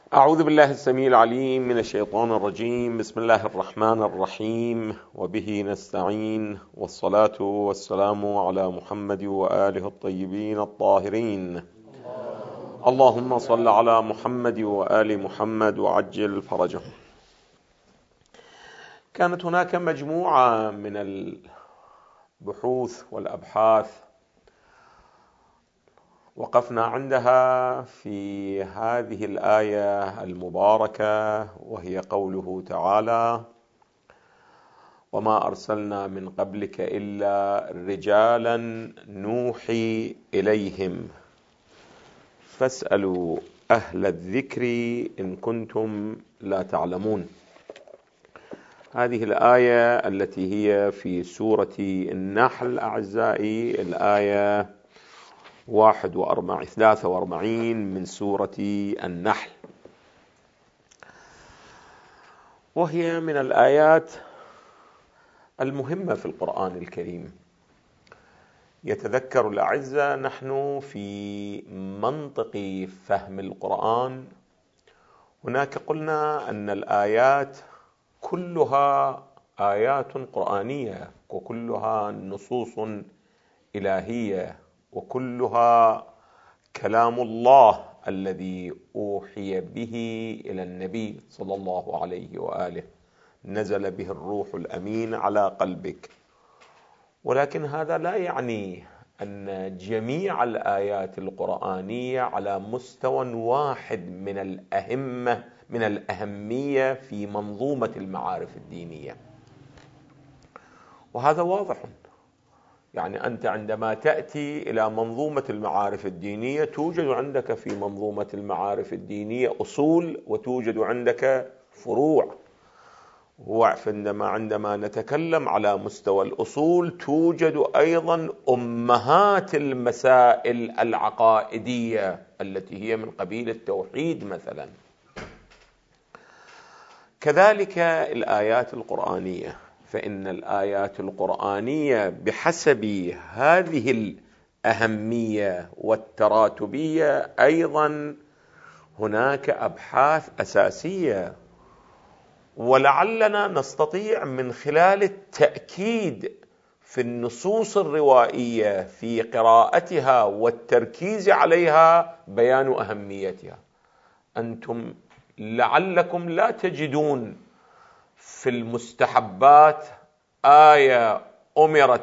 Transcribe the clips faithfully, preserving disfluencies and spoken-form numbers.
أعوذ بالله السميع العليم من الشيطان الرجيم. بسم الله الرحمن الرحيم، وبه نستعين، والصلاة والسلام على محمد وآله الطيبين الطاهرين. اللهم صل على محمد وآل محمد وعجل فرجهم. كانت هناك مجموعة من البحوث والأبحاث وقفنا عندها في هذه الآية المباركة، وهي قوله تعالى: وما أرسلنا من قبلك إلا رجالا نوحي إليهم فاسألوا أهل الذكر إن كنتم لا تعلمون. هذه الآية التي هي في سورة النحل أعزائي، الآية واحد وأربعين ثلاثة وأربعين من سورة النحل، وهي من الآيات المهمة في القرآن الكريم. يتذكر الأعزة نحن في منطق فهم القرآن هناك قلنا أن الآيات كلها آيات قرآنية، وكلها نصوص إلهية، وكلها كلام الله الذي أوحي به إلى النبي صلى الله عليه وآله، نزل به الروح الأمين على قلبك. ولكن هذا لا يعني أن جميع الآيات القرآنية على مستوى واحد من الأهمة من الأهمية في منظومة المعارف الدينية، وهذا واضح. يعني أنت عندما تأتي إلى منظومة المعارف الدينية توجد عندك في منظومة المعارف الدينية أصول وتوجد عندك فروع، وعندما عندما نتكلم على مستوى الأصول توجد أيضا أمهات المسائل العقائدية التي هي من قبيل التوحيد مثلا. كذلك الآيات القرآنية، فإن الآيات القرآنية بحسب هذه الأهمية والتراتبية أيضا هناك أبحاث أساسية، ولعلنا نستطيع من خلال التأكيد في النصوص الروائية في قراءتها والتركيز عليها بيان أهميتها. أنتم لعلكم لا تجدون في المستحبات آية أمرت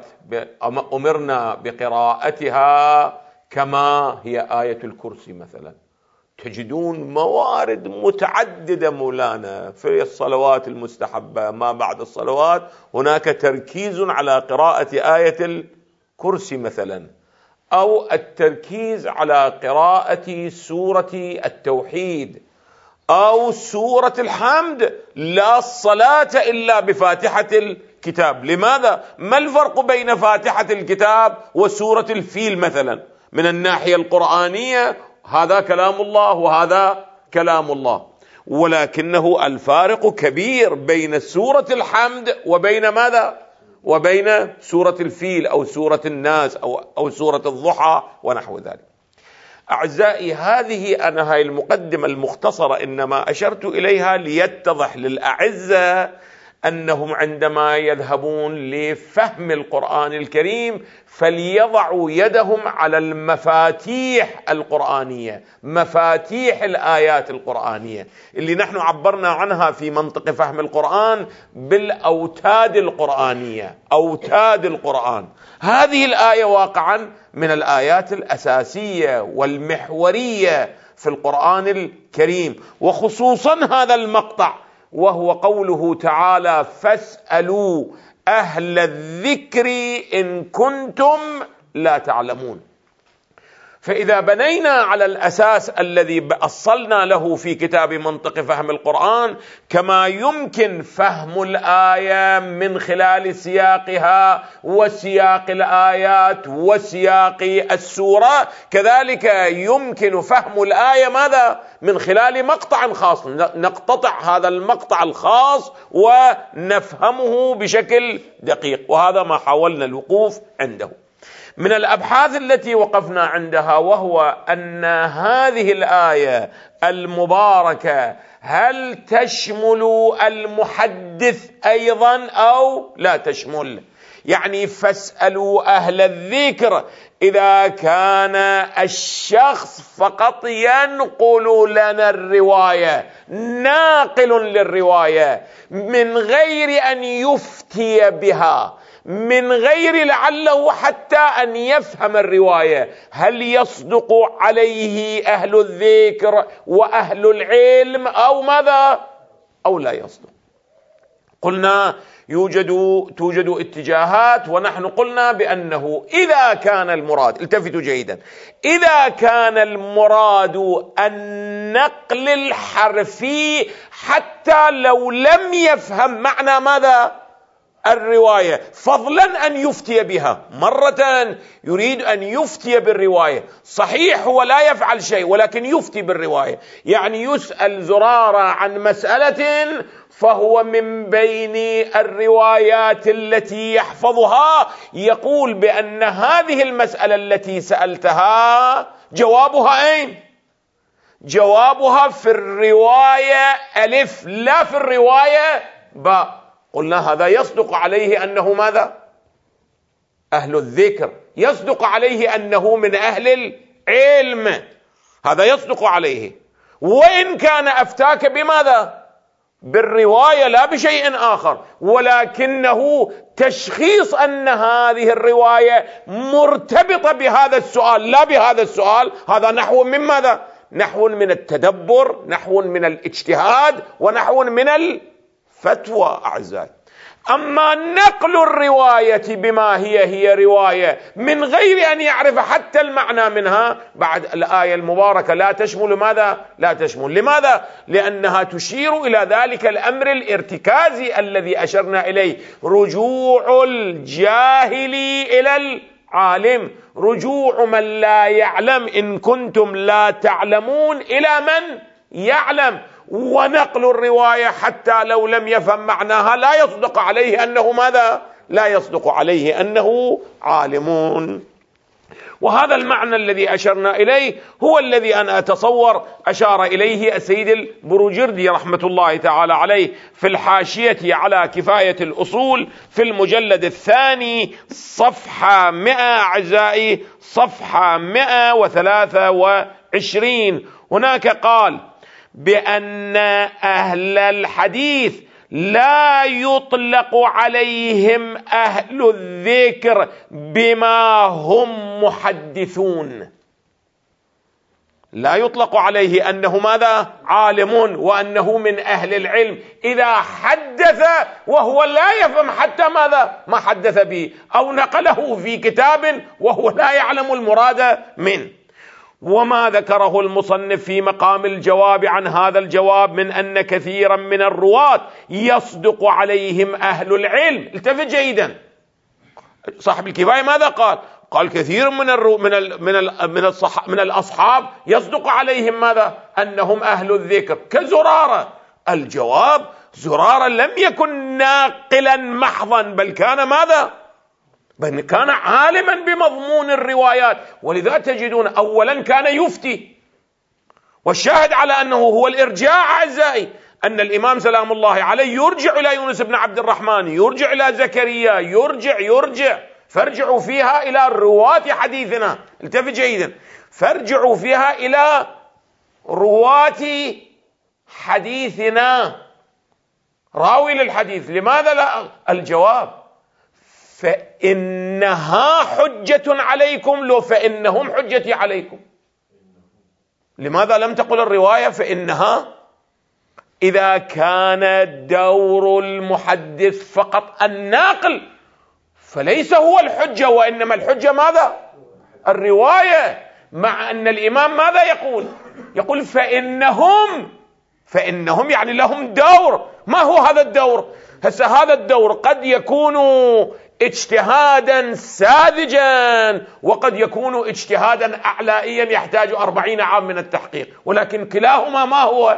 أمرنا بقراءتها كما هي آية الكرسي مثلا. تجدون موارد متعددة مولانا في الصلوات المستحبة، ما بعد الصلوات هناك تركيز على قراءة آية الكرسي مثلا، أو التركيز على قراءة سورة التوحيد أو سورة الحمد، لا الصلاة إلا بفاتحة الكتاب. لماذا؟ ما الفرق بين فاتحة الكتاب وسورة الفيل مثلا؟ من الناحية القرآنية هذا كلام الله وهذا كلام الله، ولكنه الفارق كبير بين سورة الحمد وبين ماذا؟ وبين سورة الفيل أو سورة الناس أو, أو سورة الضحى ونحو ذلك. أعزائي، هذه أنا هاي المقدمة المختصرة إنما أشرت إليها ليتضح للأعزة أنهم عندما يذهبون لفهم القرآن الكريم فليضعوا يدهم على المفاتيح القرآنية، مفاتيح الآيات القرآنية اللي نحن عبرنا عنها في منطق فهم القرآن بالأوتاد القرآنية، أوتاد القرآن. هذه الآية واقعا من الآيات الأساسية والمحورية في القرآن الكريم، وخصوصا هذا المقطع وهو قوله تعالى: فاسألوا أهل الذكر إن كنتم لا تعلمون. فإذا بنينا على الأساس الذي أصلنا له في كتاب منطق فهم القرآن، كما يمكن فهم الآية من خلال سياقها وسياق الآيات وسياق السورة، كذلك يمكن فهم الآية ماذا؟ من خلال مقطع خاص، نقتطع هذا المقطع الخاص ونفهمه بشكل دقيق، وهذا ما حاولنا الوقوف عنده. من الأبحاث التي وقفنا عندها، وهو أن هذه الآية المباركة هل تشمل المحدث أيضا أو لا تشمل؟ يعني فاسألوا أهل الذكر إذا كان الشخص فقط ينقل لنا الرواية، ناقل للرواية من غير أن يفتي بها، من غير لعله حتى أن يفهم الرواية، هل يصدق عليه أهل الذكر وأهل العلم أو ماذا؟ أو لا يصدق؟ قلنا يوجد توجد اتجاهات، ونحن قلنا بأنه إذا كان المراد، التفتوا جيدا، إذا كان المراد النقل الحرفي حتى لو لم يفهم معنى ماذا؟ الرواية، فضلا أن يفتي بها. مرة يريد أن يفتي بالرواية، صحيح هو لا يفعل شيء ولكن يفتي بالرواية، يعني يسأل زرارة عن مسألة فهو من بين الروايات التي يحفظها يقول بأن هذه المسألة التي سألتها جوابها أين؟ جوابها في الرواية ألف، لا في الرواية باء. قلنا هذا يصدق عليه أنه ماذا؟ أهل الذكر، يصدق عليه أنه من أهل العلم، هذا يصدق عليه، وإن كان أفتاك بماذا؟ بالرواية لا بشيء آخر، ولكنه تشخيص أن هذه الرواية مرتبطة بهذا السؤال لا بهذا السؤال، هذا نحو من ماذا؟ نحو من التدبر، نحو من الاجتهاد، ونحو من الفتوى أعزائي. أما نقل الرواية بما هي هي رواية من غير أن يعرف حتى المعنى منها، بعد الآية المباركة لا تشمل ماذا؟ لا تشمل. لماذا؟ لأنها تشير إلى ذلك الأمر الارتكازي الذي أشرنا إليه، رجوع الجاهل إلى العالم، رجوع من لا يعلم إن كنتم لا تعلمون إلى من يعلم. ونقل الرواية حتى لو لم يفهم معناها لا يصدق عليه أنه ماذا؟ لا يصدق عليه أنه عالمون. وهذا المعنى الذي أشرنا إليه هو الذي أنا أتصور أشار إليه السيد البروجردي رحمة الله تعالى عليه في الحاشية على كفاية الأصول في المجلد الثاني صفحة مئة أعزائي، صفحة مئة وثلاثة وعشرين. هناك قال بأن أهل الحديث لا يطلق عليهم أهل الذكر بما هم محدثون، لا يطلق عليه أنه ماذا؟ عالم وأنه من أهل العلم إذا حدث وهو لا يفهم حتى ماذا؟ ما حدث به، أو نقله في كتاب وهو لا يعلم المراد منه. وما ذكره المصنف في مقام الجواب عن هذا الجواب من أن كثيرا من الرواة يصدق عليهم أهل العلم. التفت جيدا، صاحب الكفاية ماذا قال؟ قال كثير من الرو من ال من ال من, الصح من الأصحاب يصدق عليهم ماذا؟ أنهم أهل الذكر، كزرارة. الجواب زرارة لم يكن ناقلا محضا، بل كان ماذا؟ بل كان عالما بمضمون الروايات، ولذا تجدون أولا كان يفتي. والشاهد على أنه هو الإرجاع أعزائي، أن الإمام سلام الله عليه يرجع إلى يونس بن عبد الرحمن، يرجع إلى زكريا، يرجع يرجع فارجعوا فيها إلى رواة حديثنا. التفت جيدا، فارجعوا فيها إلى رواة حديثنا، راوي للحديث. لماذا لا؟ الجواب فإنها حجة عليكم، لو فإنهم حجتي عليكم. لماذا لم تقل الرواية فإنها؟ إذا كان دور المحدث فقط الناقل فليس هو الحجة، وإنما الحجة ماذا؟ الرواية. مع أن الإمام ماذا يقول؟ يقول فإنهم، فإنهم يعني لهم دور. ما هو هذا الدور؟ هسه هذا الدور قد يكون اجتهادا ساذجا، وقد يكون اجتهادا أعلائيا يحتاج أربعين عام من التحقيق، ولكن كلاهما ما هو؟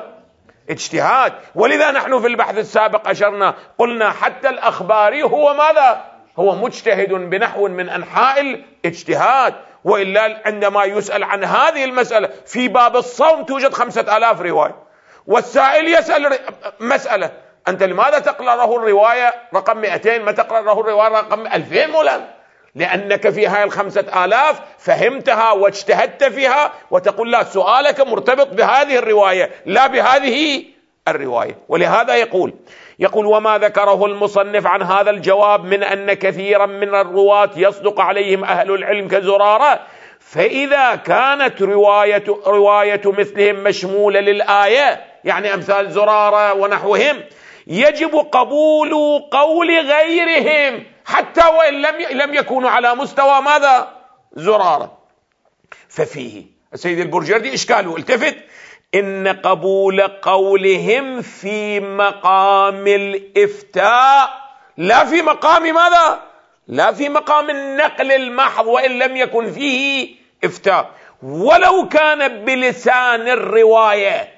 اجتهاد. ولذا نحن في البحث السابق أشرنا قلنا حتى الأخباري هو ماذا؟ هو مجتهد بنحو من أنحاء الاجتهاد، وإلا عندما يسأل عن هذه المسألة في باب الصوم توجد خمسة آلاف رواية، والسائل يسأل مسألة أنت لماذا تقرأ له الرواية رقم مئتين ما تقرأ له الرواية رقم ألفين مولانا؟ لأنك في هاي الخمسة آلاف فهمتها واجتهدت فيها، وتقول لا سؤالك مرتبط بهذه الرواية لا بهذه الرواية. ولهذا يقول يقول وما ذكره المصنف عن هذا الجواب من أن كثيرا من الرواة يصدق عليهم أهل العلم كزرارة، فإذا كانت رواية, رواية مثلهم مشمولة للآية، يعني أمثال زرارة ونحوهم، يجب قبول قول غيرهم حتى وإن لم لم يكونوا على مستوى ماذا؟ زرارة. ففيه السيد البرجردي إشكاله التفت إن قبول قولهم في مقام الإفتاء لا في مقام ماذا؟ لا في مقام النقل المحض وإن لم يكن فيه إفتاء، ولو كان بلسان الرواية،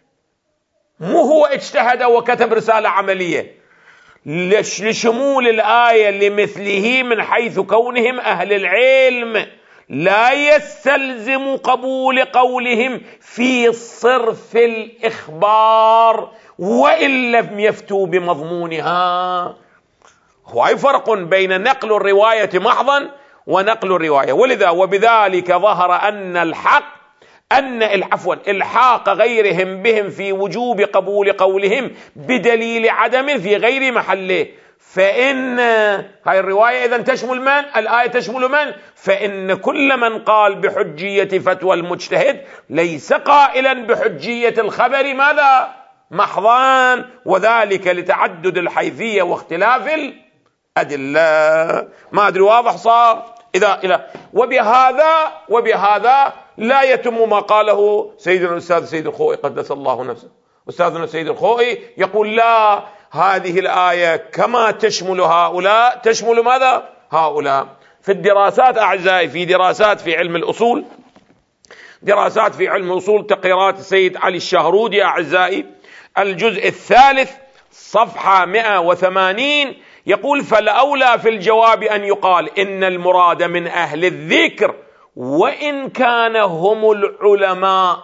مو هو اجتهد وكتب رسالة عملية لشمول الآية لمثله من حيث كونهم أهل العلم، لا يستلزم قبول قولهم في صرف الإخبار وإن لم يفتوا بمضمونها. هو فرق بين نقل الرواية محضا ونقل الرواية، ولذا وبذلك ظهر أن الحق أن عفوا إلحاق غيرهم بهم في وجوب قبول قولهم بدليل عدم في غير محله. فإن هاي الرواية إذن تشمل من؟ الآية تشمل من؟ فإن كل من قال بحجية فتوى المجتهد ليس قائلا بحجية الخبر ماذا؟ محضان، وذلك لتعدد الحيثية واختلاف الأدلة. ما أدري واضح صار؟ إذا إلى وبهذا وبهذا لا يتم ما قاله سيدنا الأستاذ سيد الخوئي قدس الله نفسه. أستاذنا سيد الخوئي يقول لا، هذه الآية كما تشمل هؤلاء تشمل ماذا؟ هؤلاء. في الدراسات أعزائي، في دراسات في علم الأصول، دراسات في علم الأصول تقريرات السيد علي الشهرودي أعزائي، الجزء الثالث صفحة مئة وثمانين، يقول فالأولى في الجواب أن يقال إن المراد من أهل الذكر وإن كان هم العلماء.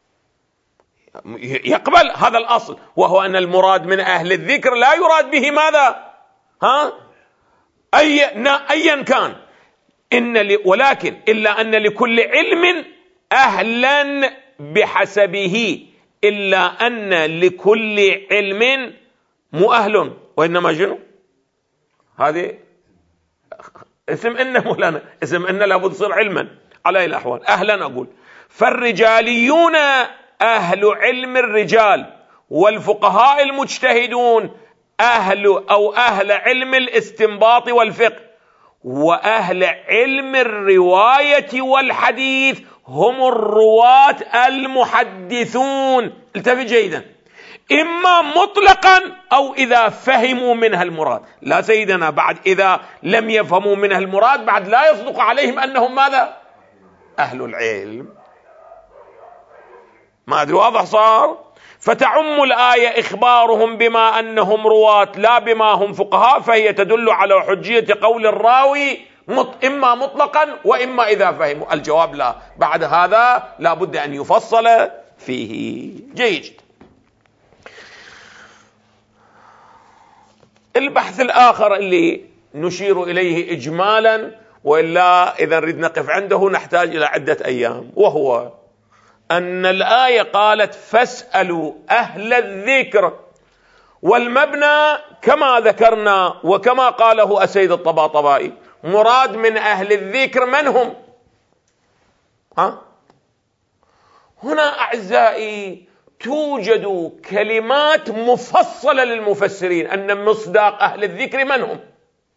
يقبل هذا الأصل، وهو أن المراد من أهل الذكر لا يراد به ماذا؟ ها؟ أي أيا كان، إن ل... ولكن إلا أن لكل علم أهلا بحسبه، إلا أن لكل علم مؤهل، وإنما جنو هذه اسم إن مولانا، اسم إن لابد تصير علما على الأحوال. أهلا أقول فالرجاليون أهل علم الرجال، والفقهاء المجتهدون أهل أو أهل علم الاستنباط والفقه، وأهل علم الرواية والحديث هم الرواة المحدثون. التفت جيدا، إما مطلقا أو إذا فهموا منها المراد. لا سيدنا، بعد إذا لم يفهموا منها المراد بعد لا يصدق عليهم أنهم ماذا؟ أهل العلم. ما أدري واضح صار؟ فتعم الآية إخبارهم بما أنهم رواة لا بما هم فقهاء، فهي تدل على حجية قول الراوي إما مطلقا وإما إذا فهموا. الجواب لا، بعد هذا لا بد أن يفصل فيه. جيد. البحث الآخر اللي نشير إليه إجمالا، وإلا إذا نريد نقف عنده نحتاج إلى عدة أيام، وهو أن الآية قالت فاسألوا أهل الذكر، والمبنى كما ذكرنا وكما قاله السيد الطباطبائي مراد من أهل الذكر من هم؟ ها؟ هنا أعزائي توجد كلمات مفصلة للمفسرين أن مصداق أهل الذكر من هم.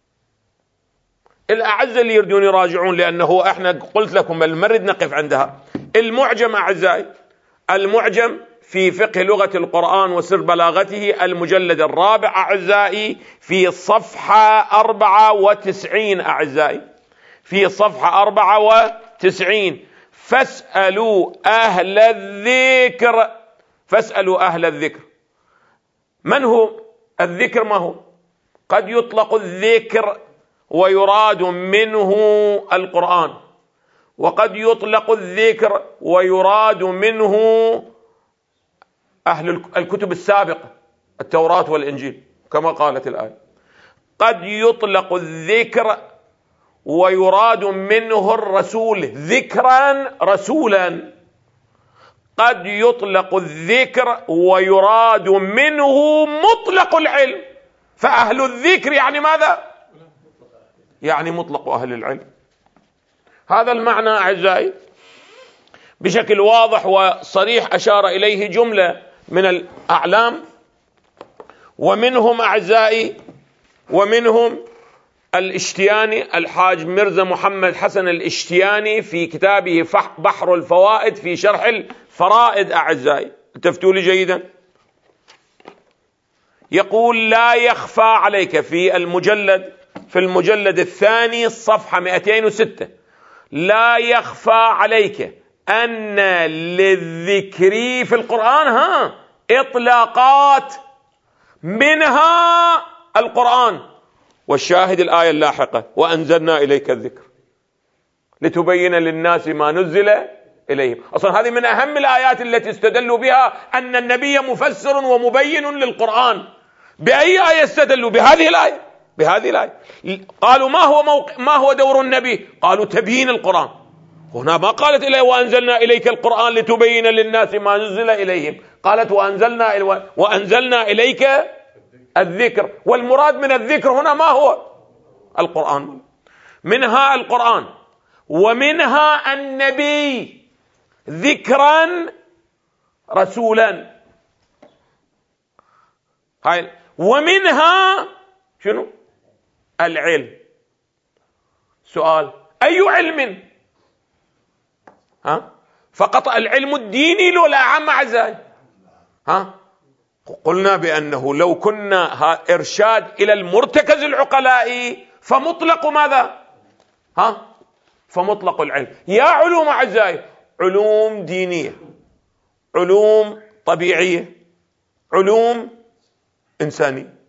الأعزة اللي يردون يراجعون، لأنه احنا قلت لكم المرد نقف عندها. المعجم أعزائي، المعجم في فقه لغة القرآن وسر بلاغته، المجلد الرابع أعزائي في صفحة أربعة وتسعين أعزائي، في صفحة أربعة وتسعين فاسألوا أهل الذكر. فاسألوا أهل الذكر من هو الذكر؟ ما هو؟ قد يطلق الذكر ويراد منه القرآن، وقد يطلق الذكر ويراد منه أهل الكتب السابقة التوراة والإنجيل كما قالت الآية. قد يطلق الذكر ويراد منه الرسول ذكرا رسولا، قد يطلق الذكر ويراد منه مطلق العلم. فأهل الذكر يعني ماذا؟ يعني مطلق أهل العلم. هذا المعنى أعزائي بشكل واضح وصريح أشار إليه جملة من الأعلام، ومنهم أعزائي ومنهم الاشتياني، الحاج مرزا محمد حسن الاشتياني في كتابه بحر الفوائد في شرح الفرائد. أعزائي التفتوا لي جيدا، يقول: لا يخفى عليك في المجلد في المجلد الثاني الصفحة مئتين وستة: لا يخفى عليك أن للذكر في القرآن ها إطلاقات منها القرآن، والشاهد الآية اللاحقة: وأنزلنا إليك الذكر لتبين للناس ما نزل إليهم. أصلا هذه من أهم الآيات التي استدلوا بها أن النبي مفسر ومبين للقرآن. بأي آية استدلوا؟ بهذه الآية بهذه الآية قالوا: ما هو موق... ما هو دور النبي؟ قالوا: تبيين القرآن. هنا ما قالت إليه وأنزلنا إليك القرآن لتبين للناس ما نزل إليهم، قالت وأنزلنا إلي... وأنزلنا إليك الذكر. والمراد من الذكر هنا ما هو؟ القرآن. منها القرآن ومنها النبي ذكرا رسولا، هاي. ومنها شنو؟ العلم. سؤال: أي علم؟ ها؟ فقط العلم الديني لو لا عام أعزائي؟ ها؟ قلنا بأنه لو كنا إرشاد إلى المرتكز العقلاء فمطلق ماذا؟ ها؟ فمطلق العلم. يا علوم أعزائي: علوم دينية، علوم طبيعية، علوم إنسانية.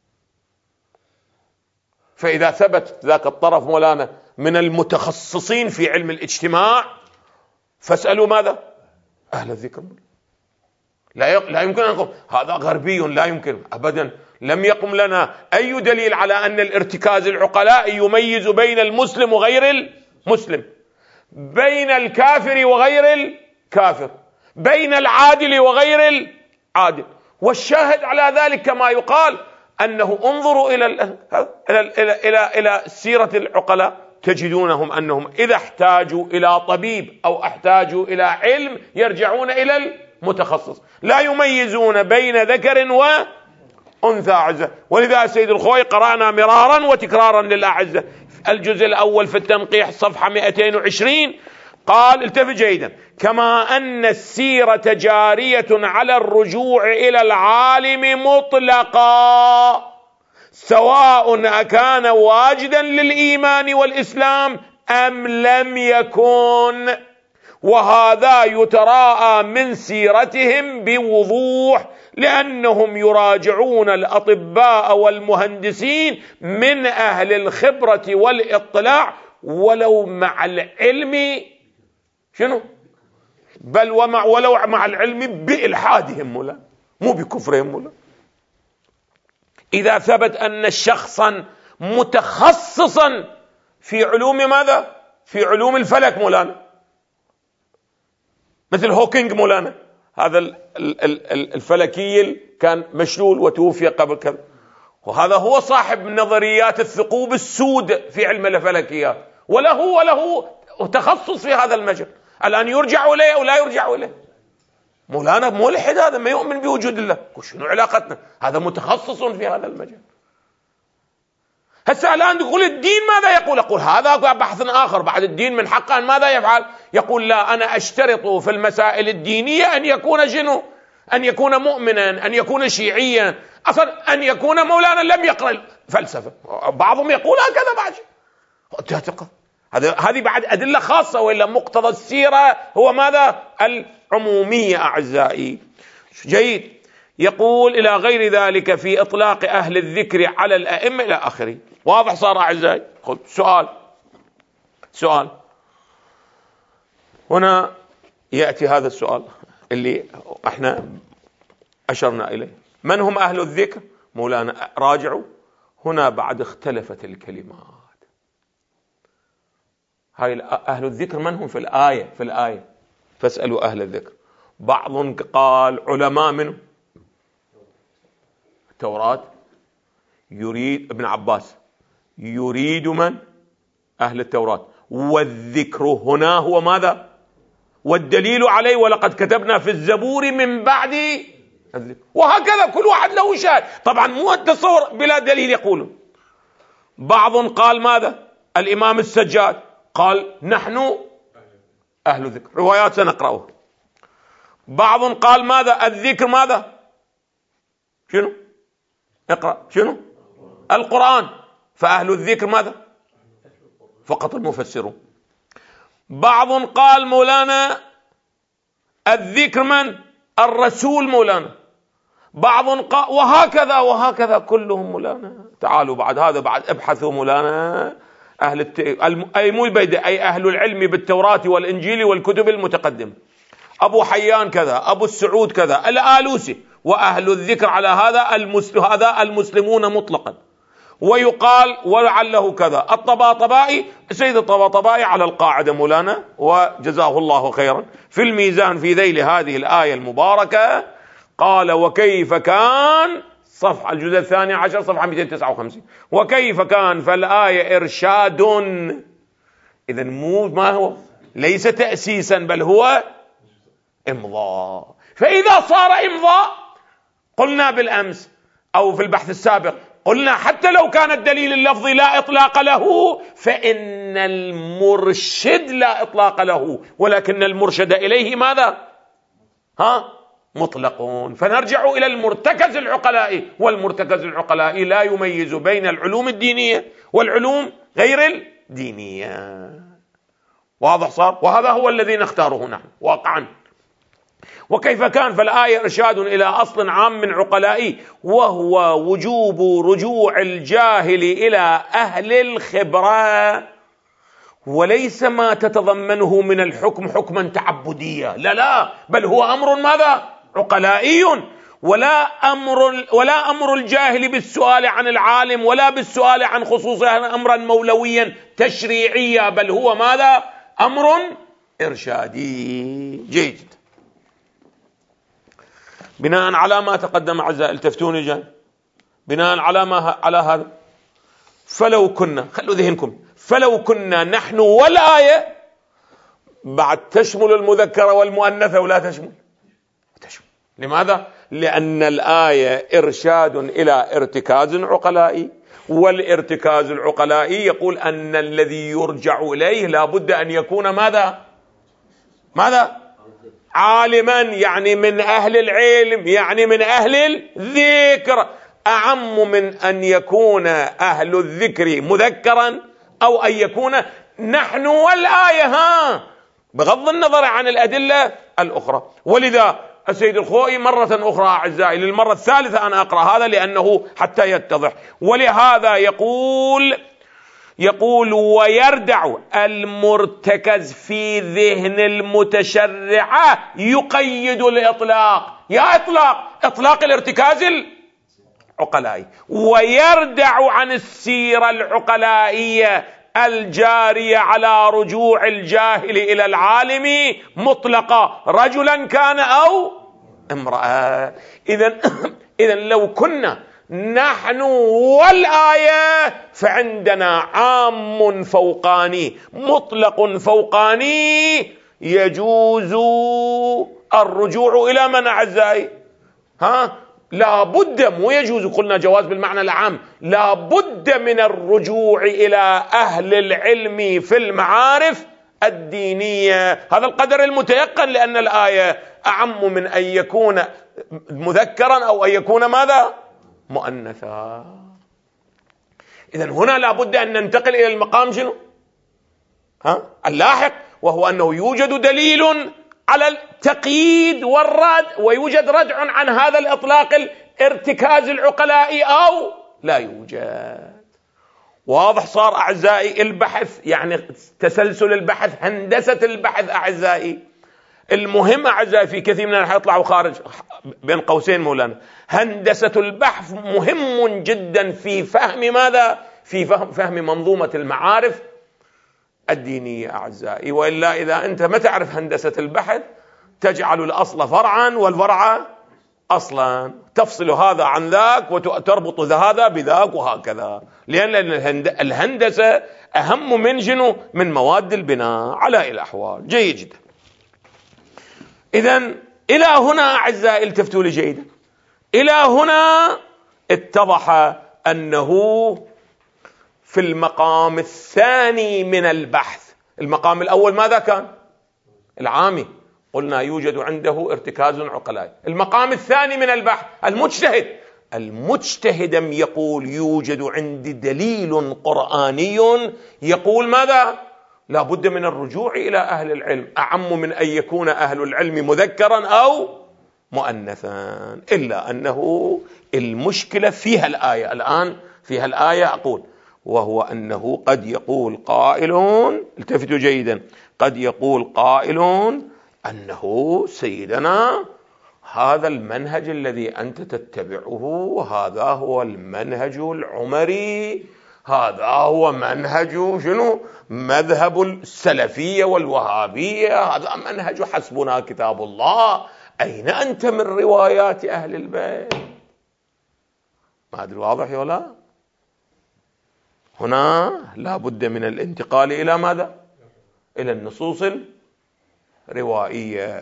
فإذا ثبت ذاك الطرف مولانا من المتخصصين في علم الاجتماع فاسألوا ماذا؟ أهل الذكر. لا لا يمكن أن نقول هذا غربي، لا يمكن أبدا. لم يقم لنا أي دليل على أن الارتكاز العقلاء يميز بين المسلم وغير المسلم، بين الكافر وغير الكافر، بين العادل وغير العادل. والشاهد على ذلك كما يقال أنه انظروا إلى إلى إلى إلى, إلى سيرة العقلاء، تجدونهم أنهم إذا احتاجوا إلى طبيب أو احتاجوا إلى علم يرجعون إلى المتخصص، لا يميزون بين ذكر وأنثى. أعزة، ولذا سيد الخوي قرأنا مرارا وتكرارا للأعزة الجزء الأول في التنقيح صفحة مئتين وعشرين، قال: التفت جيدا: كما أن السيرة جارية على الرجوع إلى العالم مطلقا سواء أكان واجدا للإيمان والإسلام أم لم يكن، وهذا يتراءى من سيرتهم بوضوح، لأنهم يراجعون الأطباء والمهندسين من أهل الخبرة والاطلاع ولو مع العلم شنو؟ بل ومع ولو مع العلم بإلحادهم مولا، مو بكفرهم مولا. إذا ثبت أن شخصا متخصصا في علوم ماذا؟ في علوم الفلك مولانا، مثل هوكينج مولانا، هذا الفلكي كان مشلول وتوفي قبل كذا، وهذا هو صاحب نظريات الثقوب السود في علم الفلكيات، وله وله تخصص في هذا المجال. الآن يرجع إليه أو لا يرجع إليه؟ مولانا ملحد، هذا ما يؤمن بوجود الله، شنو علاقتنا؟ هذا متخصص في هذا المجال. هسه الآن تقول الدين ماذا يقول؟ أقول هذا بحث آخر. بعد الدين من حقه ماذا يفعل؟ يقول: لا، أنا أشترط في المسائل الدينية أن يكون شنو؟ أن يكون مؤمنا، أن يكون شيعيا، أصلا أن يكون مولانا لم يقرأ الفلسفة. بعضهم يقول هكذا بعد شيء. هذه بعد أدلة خاصة، وإلا مقتضى السيرة هو ماذا؟ العمومية. أعزائي جيد. يقول إلى غير ذلك في إطلاق أهل الذكر على الأئمة إلى آخره. واضح صار أعزائي؟ خذ سؤال سؤال هنا يأتي هذا السؤال اللي احنا أشرنا إليه. من هم أهل الذكر؟ مولانا راجعوا هنا بعد اختلفت الكلمات. هاي أهل الذكر من هم في الآية؟ في الآية فاسألوا أهل الذكر. بعض قال علماء منه التوراة، يريد ابن عباس يريد من؟ أهل التوراة. والذكر هنا هو ماذا؟ والدليل عليه ولقد كتبنا في الزبور من بعد الذكر. وهكذا كل واحد له شاهد. طبعا مو التصور بلا دليل يقولون. بعض قال ماذا؟ الإمام السجاد قال نحن أهل الذكر، روايات سنقرأها. بعض قال ماذا؟ الذكر ماذا؟ شنو؟ اقرأ. شنو؟ القرآن. فأهل الذكر ماذا؟ فقط المفسرون. بعض قال مولانا الذكر من؟ الرسول مولانا. بعض قال وهكذا وهكذا كلهم مولانا. تعالوا بعد هذا بعد ابحثوا مولانا أهل الت... أي مو البيدة أي أهل العلم بالتوراة والإنجيل والكتب المتقدمة. أبو حيان كذا، أبو السعود كذا، الآلوسي. وأهل الذكر على هذا المسلم هذا المسلمون مطلقا. ويقال ولعله كذا الطباطبائي، سيد الطباطبائي على القاعدة مولانا وجزاه الله خيرا في الميزان في ذيل هذه الآية المباركة قال وكيف كان، صفحة الجزء الثاني عشر صفحة مئتين وتسعة وخمسين، وكيف كان فالآية إرشاد. إذا مو ما هو ليس تأسيسا بل هو إمضاء. فإذا صار إمضاء قلنا بالأمس أو في البحث السابق قلنا حتى لو كان الدليل اللفظي لا إطلاق له فإن المرشد لا إطلاق له، ولكن المرشد إليه ماذا؟ ها؟ مطلقون. فنرجع إلى المرتكز العقلائي، والمرتكز العقلائي لا يميز بين العلوم الدينية والعلوم غير الدينية. واضح صار؟ وهذا هو الذي نختاره نحن واقعا. وكيف كان فالآية إرشاد إلى أصل عام من عقلائي وهو وجوب رجوع الجاهل إلى أهل الخبرة، وليس ما تتضمنه من الحكم حكما تعبديا، لا لا، بل هو أمر ماذا؟ عقلائي. ولا أمر ولا أمر الجاهل بالسؤال عن العالم ولا بالسؤال عن خصوصه أمرا مولويا تشريعيا، بل هو ماذا؟ أمر إرشادي. جيد. بناء على ما تقدم أعزائي التفتوني جاي بناء على ما على هذا فلو كنا، خلوا ذهنكم، فلو كنا نحن والآية بعد تشمل المذكرة والمؤنثة ولا تشمل تشمل. لماذا؟ لأن الآية إرشاد إلى ارتكاز عقلائي، والارتكاز العقلائي يقول أن الذي يرجع إليه لا بد أن يكون ماذا؟ ماذا؟ عالما، يعني من أهل العلم، يعني من أهل الذكر، أعم من أن يكون أهل الذكر مذكرا أو أن يكون نحن والآية، ها، بغض النظر عن الأدلة الأخرى. ولذا السيد الخوئي مرة أخرى أعزائي للمرة الثالثة أنا أقرأ هذا لأنه حتى يتضح، ولهذا يقول يقول ويردع المرتكز في ذهن المتشرعة يقيد الإطلاق. يا إطلاق إطلاق الارتكاز العقلائي، ويردع عن السيرة العقلائية الجارية على رجوع الجاهل إلى العالم مطلقا رجلا كان أو امرأة. إذن إذن لو كنا نحن والآية فعندنا عام فوقاني مطلق فوقاني يجوز الرجوع إلى من أعزائي؟ ها؟ لا بد، مو يجوز، قلنا جواز بالمعنى العام، لا بد من الرجوع إلى أهل العلم في المعارف الدينية. هذا القدر المتيقن، لأن الآية أعم من أن يكون مذكرا أو أن يكون ماذا؟ مؤنثا. إذن هنا لا بد أن ننتقل إلى المقام شنو؟ ها؟ اللاحق، وهو أنه يوجد دليل على التقييد والرد، ويوجد ردع عن هذا الإطلاق الارتكاز العقلائي أو لا يوجد. واضح صار أعزائي؟ البحث يعني تسلسل البحث، هندسة البحث أعزائي. المهم أعزائي في كثير من الأحيان يطلعوا خارج بين قوسين مولانا، هندسة البحث مهم جدا في فهم ماذا؟ في فهم, فهم منظومة المعارف الدينية أعزائي. وإلا إذا أنت ما تعرف هندسة البحث تجعل الأصل فرعا والفرع أصلا، تفصل هذا عن ذاك وتربط هذا بذاك وهكذا، لأن الهندسة أهم من جنو من مواد البناء على الأحوال. جيد جدا. إذن إلى هنا أعزائي التفتوا لي جيدا، إلى هنا اتضح أنه في المقام الثاني من البحث، المقام الأول ماذا كان؟ العامي، قلنا يوجد عنده ارتكاز عقلائي. المقام الثاني من البحث المجتهد، المجتهد يقول يوجد عندي دليل قرآني يقول ماذا؟ لا بد من الرجوع إلى أهل العلم، أعم من أن يكون أهل العلم مذكرا أو مؤنثا. إلا أنه المشكلة فيها الآية الآن، فيها الآية أقول، وهو أنه قد يقول قائل، التفتوا جيدا، قد يقول قائل أنه سيدنا هذا المنهج الذي أنت تتبعه هذا هو المنهج العمري، هذا هو منهج شنو؟ مذهب السلفية والوهابية، هذا منهج حسبنا كتاب الله، أين أنت من روايات أهل البيت؟ ما أدري واضح ولا؟ هنا لا بد من الانتقال إلى ماذا؟ إلى النصوص الروائية.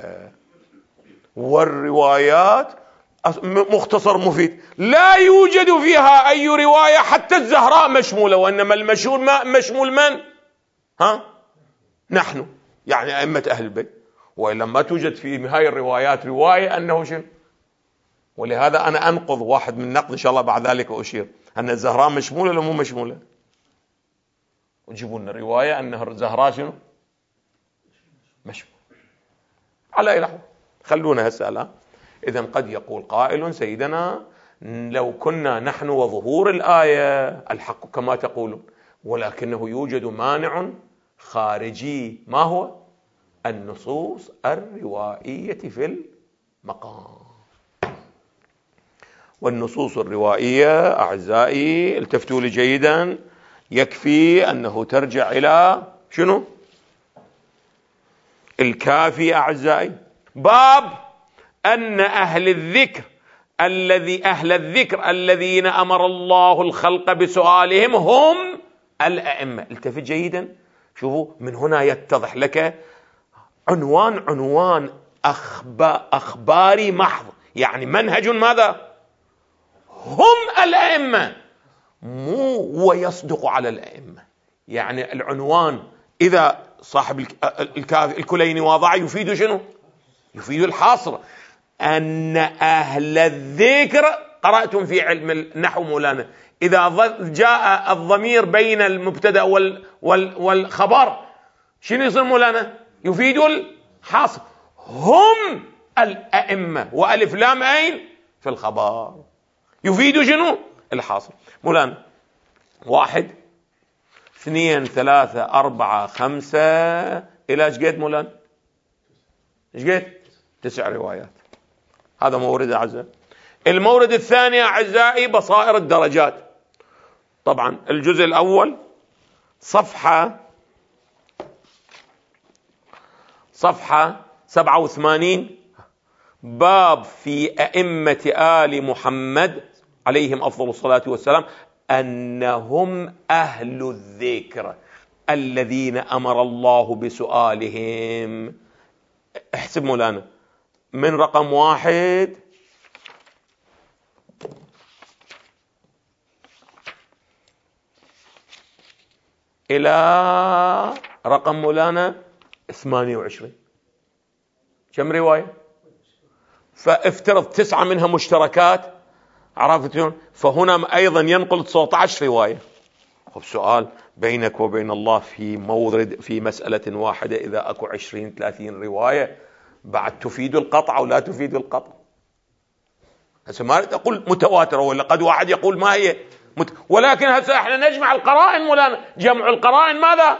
والروايات مختصر مفيد، لا يوجد فيها أي رواية حتى الزهراء مشمولة، وإنما المشمول ما مشمول من؟ ها؟ نحن، يعني أئمة أهل البيت. وإلا ما توجد في هاي الروايات رواية أنه شنو. ولهذا أنا أنقض واحد من نقض إن شاء الله بعد ذلك وأشير أن الزهراء مشمولة ولا مو مشمولة، وجيبوا لنا رواية أنه الزهراء شنو مشمول على إله. خلونا هسألة. إذن قد يقول قائل سيدنا لو كنا نحن وظهور الآية الحق كما تقولون، ولكنه يوجد مانع خارجي، ما هو؟ النصوص الروائية في المقام. والنصوص الروائية أعزائي التفتوا لي جيدا، يكفي أنه ترجع إلى شنو؟ الكافي أعزائي، باب أن أهل الذكر الذي أهل الذكر الذين أمر الله الخلق بسؤالهم هم الأئمة. التفت جيدا، شوفوا من هنا يتضح لك عنوان عنوان أخباري محض، يعني منهج ماذا؟ هم الأئمة، مو هو يصدق على الأئمة. يعني العنوان إذا صاحب الكليني واضع يفيد شنو؟ يفيد الحاصر، أن أهل الذكر، قرأتم في علم النحو مولانا إذا جاء الضمير بين المبتدأ والخبر شنو يصير مولانا؟ يفيد الحاصر. هم الأئمة، وألف لام أين في الخبر يفيد شنو؟ الحاصر. مولانا واحد اثنين ثلاثة أربعة خمسة إلى ايش قد مولانا؟ ايش قد؟ تسع روايات. هذا مورد أعزائي. المورد الثاني أعزائي بصائر الدرجات. طبعا الجزء الأول صفحة صفحة سبعة وثمانين، باب في أئمة آل محمد عليهم أفضل الصلاة والسلام أنهم أهل الذكر الذين أمر الله بسؤالهم. احسب مولانا من رقم واحد إلى رقم مولانا ثمانية وعشرين، كم رواية؟ فافترض تسعة منها مشتركات، عرفتون؟ فهنا أيضا ينقل تسعة عشر رواية. خب سؤال، بينك وبين الله في مورد في مسألة واحدة إذا أكو عشرين ثلاثين رواية بعد تفيد القطع أو لا تفيد القطع. هسه ما أقول متواترة، ولا قد واحد يقول ما هي مت... ولكن هسه احنا نجمع القرائن، ولا جمع القرائن ماذا؟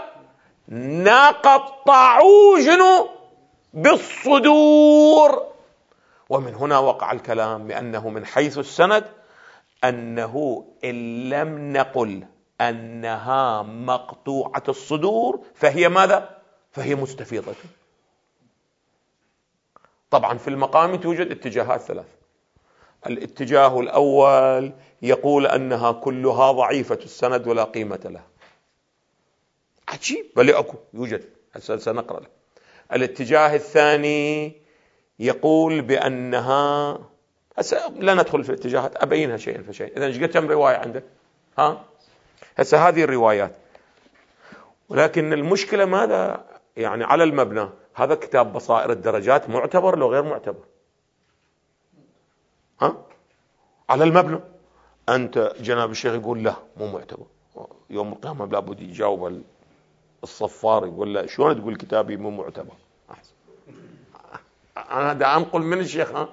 نقطعوا شنو؟ بالصدور. ومن هنا وقع الكلام بأنه من حيث السند أنه إن لم نقل أنها مقطوعة الصدور فهي ماذا؟ فهي مستفيضة. طبعا في المقام توجد اتجاهات ثلاث. الاتجاه الأول يقول أنها كلها ضعيفة السند ولا قيمة لها. عجيب، بل أكو يوجد، سنقرأ له. الاتجاه الثاني يقول بأنها، هسه لا ندخل في الاتجاهات، أبينها شيئا فشيئا. إذا ايش قد كم رواية عندك؟ ها هسه هذه الروايات، ولكن المشكلة ماذا؟ يعني على المبنى هذا كتاب بصائر الدرجات معتبر لو غير معتبر؟ ها على المبنى أنت جناب الشيخ يقول لا مو معتبر، يوم القيامة لابد يجاوب الصفار يقول لا شلون تقول كتابي مو معتبر؟ أحسن أنا دا أنقل من الشيخ. ها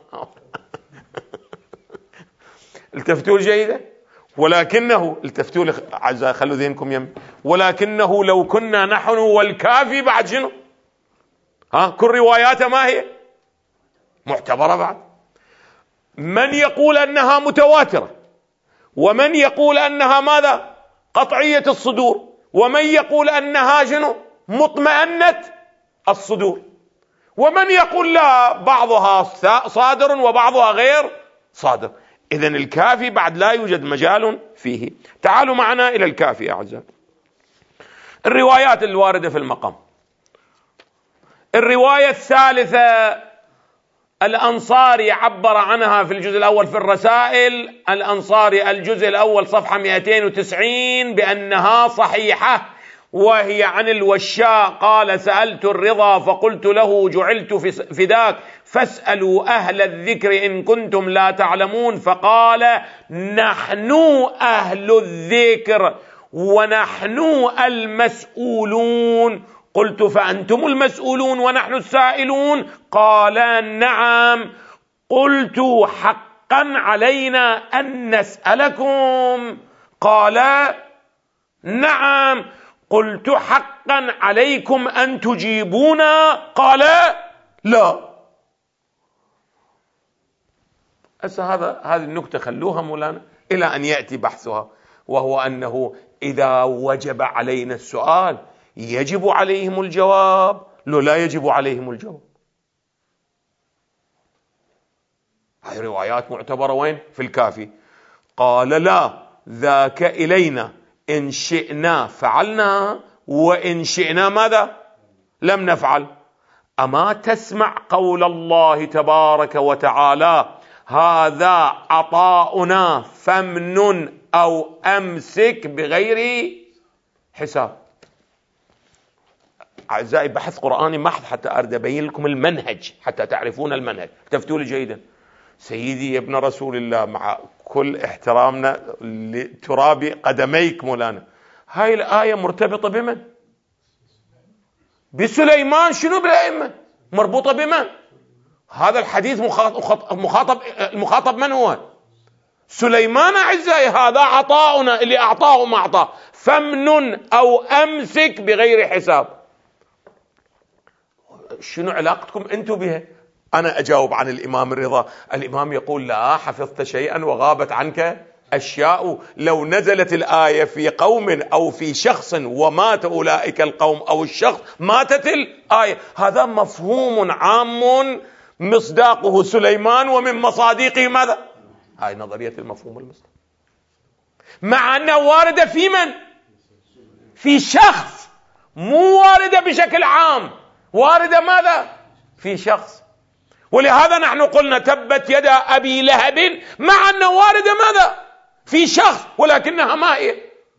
التفتوا جيدا، ولكنه التفتوا لي أعزائي خلوا ذهنكم يم، ولكنه لو كنا نحن والكافي بعد شنو؟ ها كل رواياته ما هي معتبرة بعد. من يقول أنها متواترة، ومن يقول أنها ماذا؟ قطعية الصدور، ومن يقول أنها شنو؟ مطمئنة الصدور، ومن يقول لا بعضها صادر وبعضها غير صادر. إذن الكافي بعد لا يوجد مجال فيه. تعالوا معنا إلى الكافي يا أعزائي. الروايات الواردة في المقام. الرواية الثالثة الأنصاري عبر عنها في الجزء الأول في الرسائل، الأنصاري الجزء الأول صفحة مئتين وتسعين بأنها صحيحة، وهي عن الوشاء قال سألت الرضا فقلت له جعلت فداك فاسألوا أهل الذكر إن كنتم لا تعلمون، فقال نحن أهل الذكر ونحن المسؤولون. قلت فأنتم المسؤولون ونحن السائلون؟ قال نعم. قلت حقا علينا أن نسألكم؟ قال نعم. قلت حقا عليكم أن تجيبونا؟ قال لا. هسه هذا هذه النكتة خلوها مولانا إلى أن يأتي بحثها، وهو أنه إذا وجب علينا السؤال يجب عليهم الجواب، لو لا يجب عليهم الجواب. هاي روايات معتبرة وين؟ في الكافي. قال لا، ذاك إلينا، إن شئنا فعلنا وإن شئنا ماذا؟ لم نفعل. أما تسمع قول الله تبارك وتعالى هذا عطاؤنا فامنن أو أمسك بغير حساب. أعزائي بحث قرآني محض حتى أرد أبين لكم المنهج حتى تعرفون المنهج. تفتوا لي جيدا. سيدي يا ابن رسول الله، مع كل احترامنا لتراب قدميك مولانا، هاي الآية مرتبطة بمن؟ بسليمان. شنو بالأئمة؟ مربوطة بمن؟ هذا الحديث مخاطب, مخاطب المخاطب من هو؟ سليمان. أعزائي هذا عطاؤنا اللي أعطاه ما أعطاه، فامنن أو أمسك بغير حساب. شنو علاقتكم أنتم بها؟ أنا أجاوب عن الإمام الرضا. الإمام يقول لا حفظت شيئا وغابت عنك أشياء. لو نزلت الآية في قوم أو في شخص ومات أولئك القوم أو الشخص ماتت الآية. هذا مفهوم عام مصداقه سليمان، ومن مصادقه ماذا؟ هاي نظرية المفهوم المصداق، مع أنه واردة في من؟ في شخص، مو واردة بشكل عام، واردة ماذا؟ في شخص. ولهذا نحن قلنا تبت يدا أبي لهب، مع أنه واردة ماذا؟ في شخص، ولكنها ما هي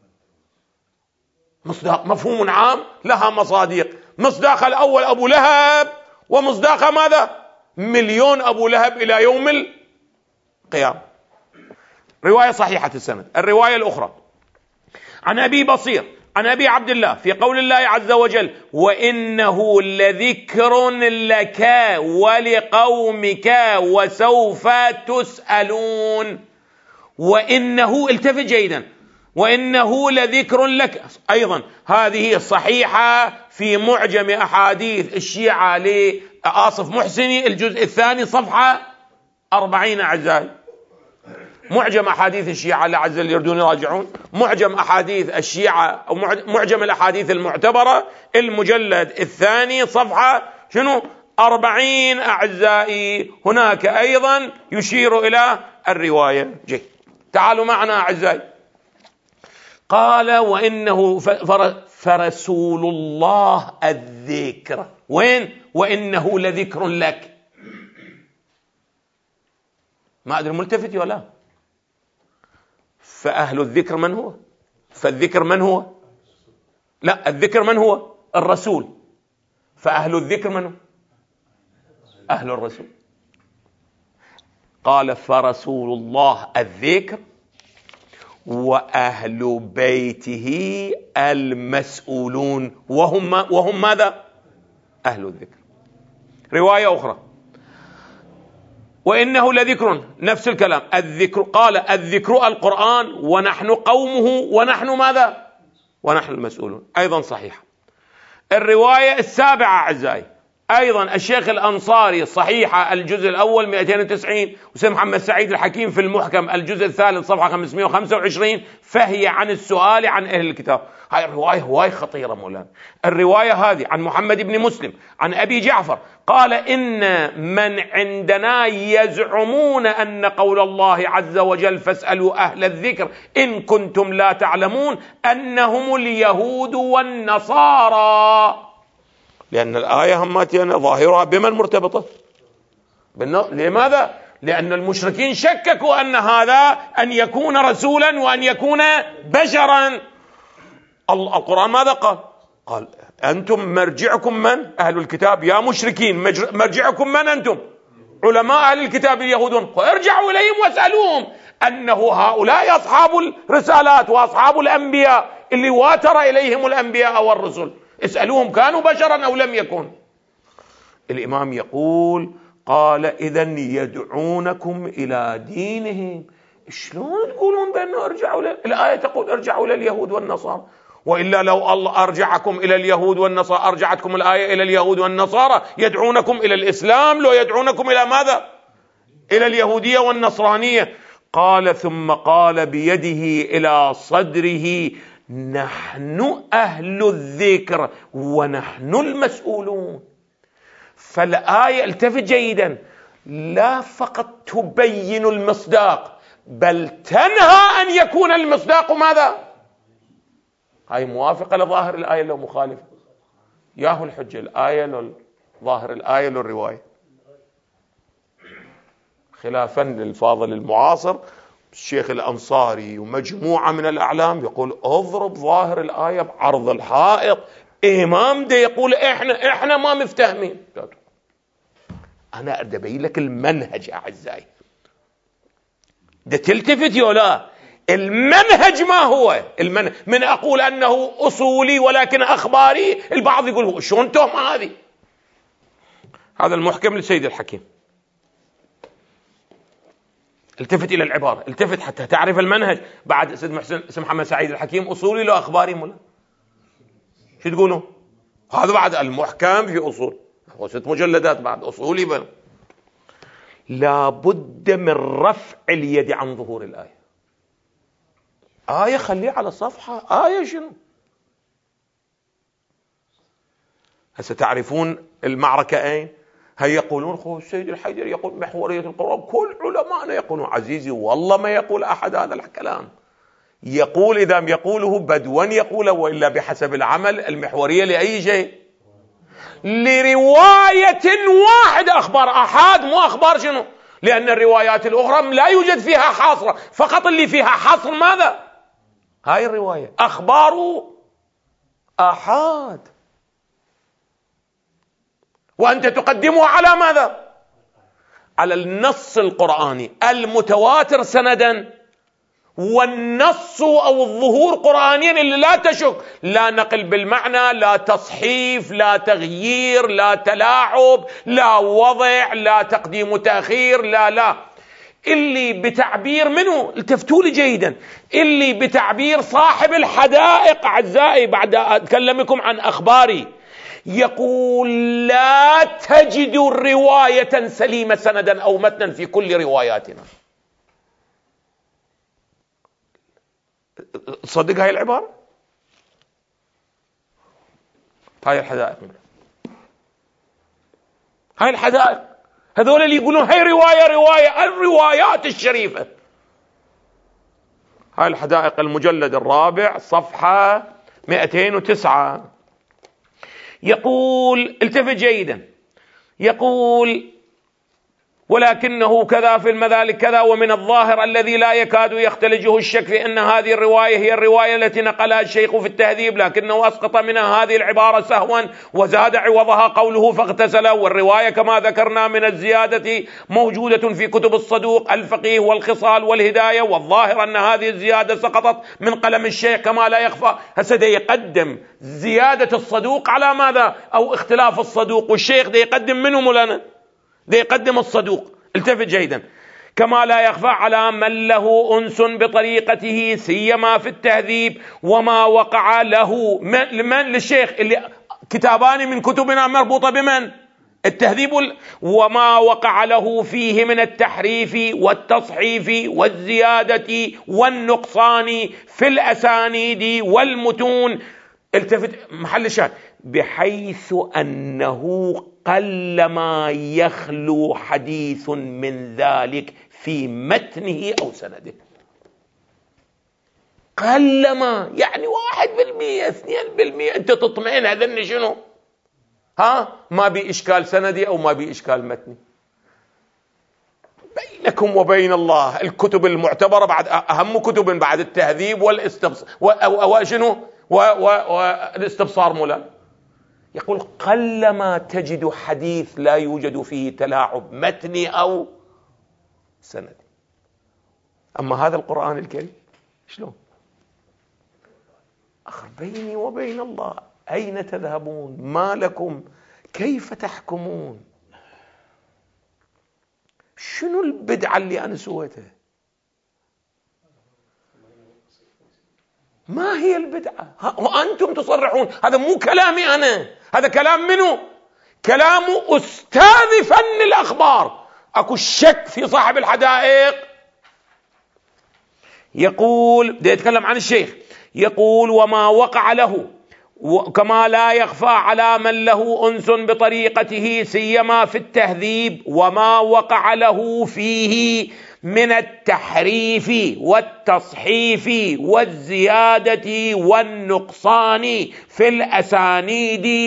مصداق، مفهوم عام لها مصادق. مصداق الأول أبو لهب، ومصداق ماذا؟ مليون أبو لهب إلى يوم القيامة. رواية صحيحة السند. الرواية الأخرى عن أبي بصير عن أبي عبد الله في قول الله عز وجل: وإنه لذكر لك ولقومك وسوف تسألون. وإنه، التفت جيدا، وإنه لذكر لك. أيضا هذه الصحيحة في معجم أحاديث الشيعة لآصف محسني الجزء الثاني صفحة أربعين أعزائي. معجم أحاديث الشيعة لعز اللي يردون يراجعون معجم أحاديث الشيعة أو معجم الأحاديث المعتبرة المجلد الثاني صفحة شنو أربعين أعزائي. هناك أيضا يشير إلى الرواية. جي تعالوا معنا أعزائي. قال: وإنه فرسول الله الذكر. وين؟ وإنه لذكر لك. ما أدري ملتفت ولا لا. فأهل الذكر من هو؟ فالذكر من هو؟ لا، الذكر من هو؟ الرسول. فأهل الذكر من هو؟ أهل الرسول. قال: فرسول الله الذكر وأهل بيته المسؤولون، وهم وهم ماذا؟ أهل الذكر. رواية أخرى: وإنه لذكر، نفس الكلام، الذكر. قال: الذكر القرآن ونحن قومه ونحن ماذا؟ ونحن المسؤولون. أيضا صحيح. الرواية السابعة أعزائي أيضا الشيخ الأنصاري الصحيحة الجزء الأول مئتين وتسعين، وسيد محمد سعيد الحكيم في المحكم الجزء الثالث صفحة خمسمئة وخمسة وعشرين، فهي عن السؤال عن أهل الكتاب. هاي الرواية هواي خطيرة مولانا. الرواية هذه عن محمد بن مسلم عن أبي جعفر قال: إن من عندنا يزعمون أن قول الله عز وجل فاسألوا أهل الذكر إن كنتم لا تعلمون أنهم اليهود والنصارى. لأن الآية هماتنا ظاهرها بمن مرتبطة؟ لماذا؟ لأن المشركين شككوا أن هذا أن يكون رسولا وأن يكون بشرا. القرآن ماذا قال؟ قال: أنتم مرجعكم من؟ أهل الكتاب. يا مشركين مرجعكم من أنتم؟ علماء أهل الكتاب اليهود. ارجعوا إليهم واسألوهم أنه هؤلاء أصحاب الرسالات وأصحاب الأنبياء اللي واتر إليهم الأنبياء والرسل، اسألوهم كانوا بشرا أو لم يكن. الإمام يقول: قال: إذن يدعونكم إلى دينهم. شلون تقولون بأنه ارجعوا ل... الآية تقول ارجعوا إلى اليهود والنصارى، وإلا لو الله أرجعكم إلى اليهود والنصارى أرجعتكم الآية إلى اليهود والنصارى يدعونكم إلى الإسلام، لو يدعونكم إلى ماذا؟ إلى اليهودية والنصرانية. قال: ثم قال بيده إلى صدره: نحن أهل الذكر ونحن المسؤولون. فالآية، التفت جيدا، لا فقط تبين المصداق بل تنهى أن يكون المصداق ماذا؟ هاي موافقة لظاهر الآية لو مخالفة؟ ياهو الحجة، الآية لو ظاهر الآية لو الرواية. خلافا للفاضل المعاصر الشيخ الأنصاري ومجموعة من الأعلام يقول اضرب ظاهر الآية بعرض الحائط. إمام ده يقول إحنا إحنا ما مفتهمين. أنا أدبي لك المنهج أعزائي، ده تلتفت يولا. المنهج ما هو المنهج؟ من أقول أنه أصولي ولكن أخباري، البعض يقول شلون تهمة هذه؟ هذا المحكم لسيد الحكيم. التفت إلى العبارة، التفت حتى تعرف المنهج. بعد سيد محسن سيد محمد سعيد الحكيم أصولي لو أخباري ملا، شو تقولوا؟ هذا بعد المحكم في أصول، هو ست مجلدات بعد أصولي بل. لا بد من رفع اليد عن ظهور الآية. آية خليه على صفحة، آية شنو؟ هسه تعرفون المعركة أين؟ هي يقولون خو السيد الحيدر يقول محورية القرآن، كل علماءنا يقولون. عزيزي والله ما يقول أحد هذا الكلام. يقول إذا يقوله بدوا يقوله، وإلا بحسب العمل المحورية لأي شيء؟ لرواية واحدة، أخبار أحد مو أخبار شنو؟ لأن الروايات الأخرى لا يوجد فيها حصر، فقط اللي فيها حصر ماذا؟ هاي الرواية أخبار أحد، وأنت تقدمها على ماذا؟ على النص القرآني المتواتر سندا والنص أو الظهور قرآنيا اللي لا تشك، لا نقل بالمعنى، لا تصحيف، لا تغيير، لا تلاعب، لا وضع، لا تقديم وتأخير، لا لا اللي بتعبير منه، التفتوا لي جيدا، اللي بتعبير صاحب الحدائق أعزائي بعد أتكلمكم عن أخباري، يقول لا تجد رواية سليمة سندا أو متنا في كل رواياتنا. تصدق هاي العبارة؟ هاي الحدائق، هاي الحدائق، هذول اللي يقولون هاي رواية رواية الروايات الشريفة. هاي الحدائق المجلد الرابع صفحة مئتين وتسعة، يقول التفت جيدا، يقول ولكنه كذا في المذالك كذا، ومن الظاهر الذي لا يكاد يختلجه الشك في أن هذه الرواية هي الرواية التي نقلها الشيخ في التهذيب، لكنه أسقط منها هذه العبارة سهوا وزاد عوضها قوله فاغتسل. والرواية كما ذكرنا من الزيادة موجودة في كتب الصدوق الفقيه والخصال والهداية، والظاهر أن هذه الزيادة سقطت من قلم الشيخ كما لا يخفى. هسه يقدم زيادة الصدوق على ماذا؟ أو اختلاف الصدوق، والشيخ ده يقدم منهم ولا ده يقدم الصدوق. التفت جيدا، كما لا يخفى على من له أنس بطريقته سيما في التهذيب، وما وقع له من, من للشيخ اللي كتابان من كتبنا مربوطة بمن؟ التهذيب، وما وقع له فيه من التحريف والتصحيف والزيادة والنقصان في الأسانيد والمتون. التفت محل الشاهد، بحيث أنه قلما يخلو حديث من ذلك في متنه أو سنده. قلما يعني واحد بالمئة اثنين بالمئة أنت تطمئن هذا شنو؟ ها ما بي إشكال سندي أو ما بي إشكال متني. بينكم وبين الله الكتب المعتبرة بعد أهم كتب بعد التهذيب والاستبصار وشنو والاستبصار مولا، يقول قلما تجد حديث لا يوجد فيه تلاعب متني أو سندي. أما هذا القرآن الكريم شلون؟ أخر بيني وبين الله أين تذهبون؟ ما لكم؟ كيف تحكمون؟ شنو البدعة اللي أنا سويتها؟ ما هي البدعة؟ وأنتم تصرحون. هذا مو كلامي أنا، هذا كلام منو؟ كلام أستاذ فن الأخبار. أكو شك في صاحب الحدائق. يقول ده يتكلم عن الشيخ، يقول وما وقع له كما لا يخفى على من له أنس بطريقته سيما في التهذيب، وما وقع له فيه من التحريف والتصحيف والزيادة والنقصان في الأسانيد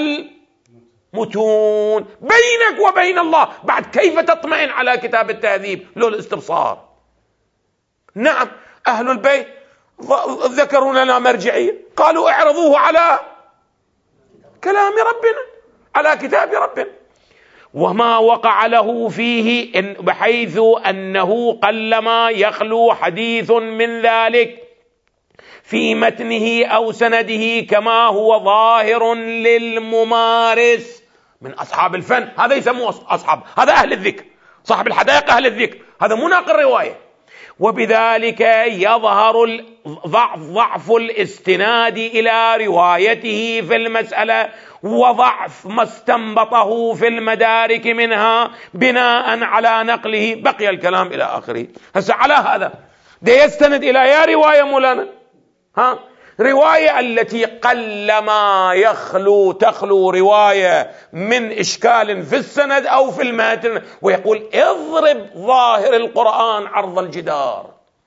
والمتون. بينك وبين الله بعد كيف تطمئن على كتاب التهذيب لو الاستبصار؟ نعم أهل البيت ذكروا لنا مرجعية، قالوا اعرضوه على كلام ربنا، على كتاب ربنا. وما وقع له فيه إن بحيث أنه قلما يخلو حديث من ذلك في متنه أو سنده كما هو ظاهر للممارس من أصحاب الفن. هذا يسموه أصحاب، هذا أهل الذكر، صاحب الحدائق أهل الذكر، هذا مو ناقل رواية. وبذلك يظهر ضعف ضعف الاستناد إلى روايته في المسألة، وضعف ما استنبطه في المدارك منها بناء على نقله. بقي الكلام إلى آخره. هسه على هذا ده يستند إلى يا رواية مولانا، ها رواية التي قلما يخلو تخلو رواية من إشكال في السند أو في المتن، ويقول اضرب ظاهر القرآن عرض الجدار.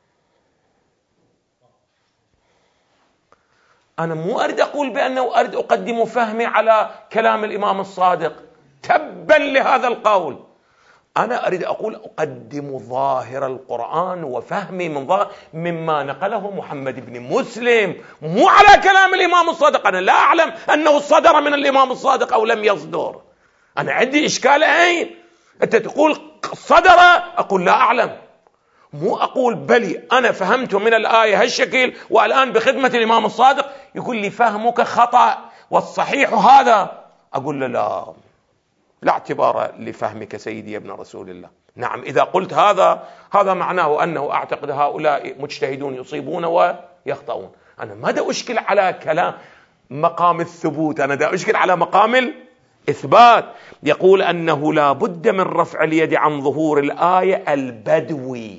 أنا مو أريد أقول بأنه أريد أقدم فهمي على كلام الإمام الصادق، تبا لهذا القول. أنا أريد أقول أقدم ظاهر القرآن وفهمي من ظاهر مما نقله محمد بن مسلم، مو على كلام الإمام الصادق. أنا لا أعلم أنه صدر من الإمام الصادق أو لم يصدر، أنا عندي إشكال. أين أنت تقول صدر؟ أقول لا أعلم. مو أقول بلي أنا فهمت من الآية هالشكل والآن بخدمة الإمام الصادق يقول لي فهمك خطأ والصحيح هذا، أقول له لا لا اعتبار لفهمك سيدي يا ابن رسول الله. نعم إذا قلت هذا هذا معناه أنه أعتقد هؤلاء مجتهدون يصيبون ويخطئون. أنا ما دا أشكل على كلام مقام الثبوت، أنا دا أشكل على مقام الإثبات. يقول أنه لا بد من رفع اليد عن ظهور الآية البدوي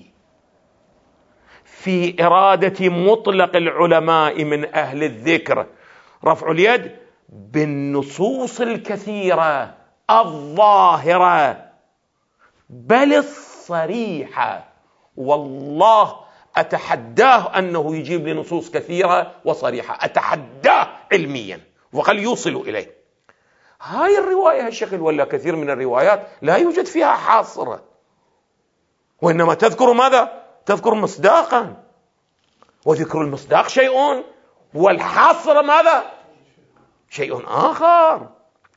في إرادة مطلق العلماء من أهل الذكر، رفع اليد بالنصوص الكثيرة الظاهرة بل الصريحة. والله أتحداه أنه يجيب لي نصوص كثيرة وصريحة، أتحداه علميا وقال يوصل إليه. هاي الرواية هالشكل ولا كثير من الروايات لا يوجد فيها حاصرة، وإنما تذكر ماذا؟ تذكر مصداقا، وذكر المصداق شيء والحصر ماذا؟ شيء آخر.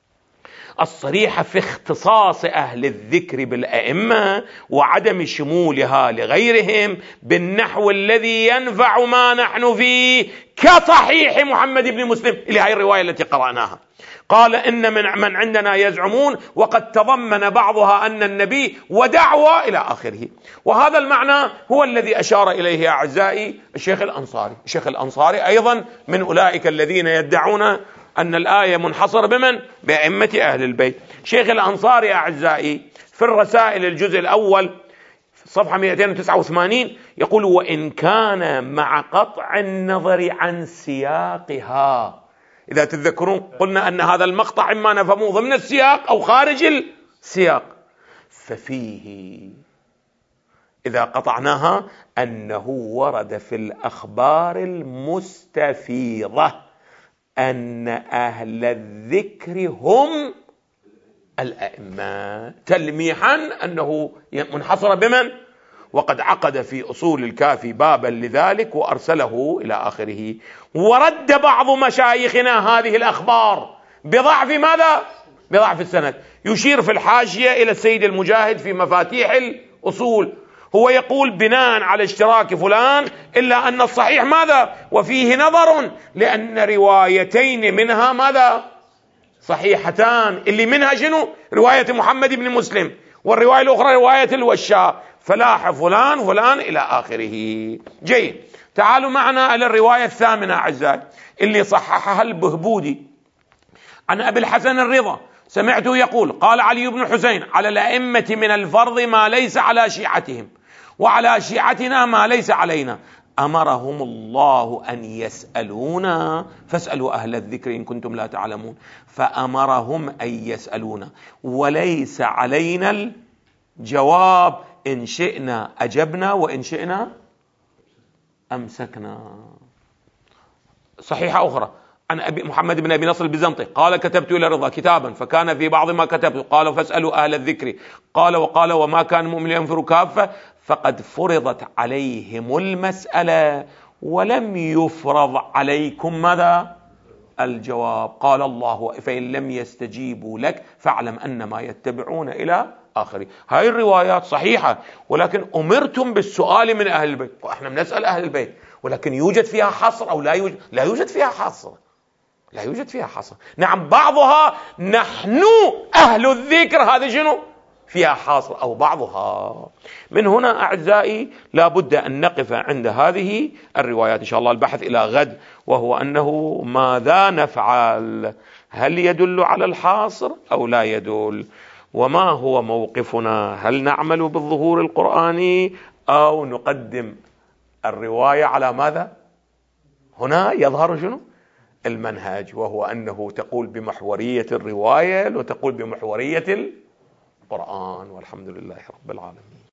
الصريحة في اختصاص أهل الذكر بالأئمة وعدم شمولها لغيرهم بالنحو الذي ينفع ما نحن فيه كصحيح محمد بن مسلم إلى هذه الرواية التي قرأناها. قال إن من من عندنا يزعمون وقد تضمن بعضها أن النبي ودعوة إلى آخره. وهذا المعنى هو الذي أشار إليه أعزائي الشيخ الأنصاري. الشيخ الأنصاري أيضا من أولئك الذين يدعون أن الآية منحصرة بمن؟ بأئمة أهل البيت. شيخ الأنصاري أعزائي في الرسائل الجزء الأول صفحة مئتين وتسعة وثمانين يقول وإن كان مع قطع النظر عن سياقها. إذا تتذكرون قلنا أن هذا المقطع إما نفهمه ضمن السياق أو خارج السياق، ففيه إذا قطعناها أنه ورد في الأخبار المستفيضة أن أهل الذكر هم الأئمة، تلميحا أنه منحصر بمن؟ وقد عقد في أصول الكافي بابا لذلك وأرسله إلى آخره. ورد بعض مشايخنا هذه الأخبار بضعف ماذا؟ بضعف السند. يشير في الحاشية إلى السيد المجاهد في مفاتيح الأصول، هو يقول بناء على اشتراك فلان إلا أن الصحيح ماذا؟ وفيه نظر لأن روايتين منها ماذا؟ صحيحتان، اللي منها شنو؟ رواية محمد بن مسلم، والرواية الأخرى رواية الوشاء، فلاح فلان فلان إلى آخره. جيد، تعالوا معنا إلى الرواية الثامنة أعزائي اللي صححها البهبودي عن أبي الحسن الرضا، سمعته يقول قال علي بن حسين على الأئمة من الفرض ما ليس على شيعتهم وعلى شيعتنا ما ليس علينا، أمرهم الله أن يسألونا فاسألوا أهل الذكر إن كنتم لا تعلمون، فأمرهم أن يسألونا وليس علينا الجواب، إن شئنا أجبنا وإن شئنا أمسكنا. صحيحة أخرى عن أبي محمد بن أبي نصر البيزنطي قال كتبت إلى رضا كتابا فكان في بعض ما كتبت قال فاسألوا أهل الذكر، قال وقال وما كان مؤمن ينفر كافة فقد فرضت عليهم المسألة ولم يفرض عليكم ماذا؟ الجواب. قال الله فإن لم يستجيبوا لك فاعلم أنما يتبعون إلى آخره. هاي الروايات صحيحة، ولكن أمرتم بالسؤال من أهل البيت، وإحنا بنسأل أهل البيت، ولكن يوجد فيها حصر أو لا يوجد؟ لا يوجد فيها حصر، لا يوجد فيها حصر. نعم بعضها نحن أهل الذكر هذا شنو؟ فيها حاصر أو بعضها. من هنا أعزائي لا بد أن نقف عند هذه الروايات إن شاء الله البحث إلى غد، وهو أنه ماذا نفعل؟ هل يدل على الحاصر أو لا يدل؟ وما هو موقفنا؟ هل نعمل بالظهور القرآني أو نقدم الرواية على ماذا؟ هنا يظهر شنو؟ المنهج، وهو أنه تقول بمحورية الرواية وتقول بمحورية القرآن، والحمد لله رب العالمين.